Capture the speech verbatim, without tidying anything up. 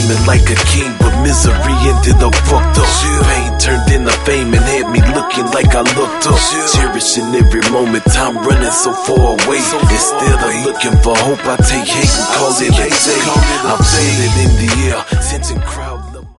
dreaming like a king, but misery ended up fucked up. Pain turned into fame and had me looking like I looked up. Cherishing every moment, time running so far away. Instead of looking for hope, I take hate and call it a day. I feel it in the air, sensing crowds.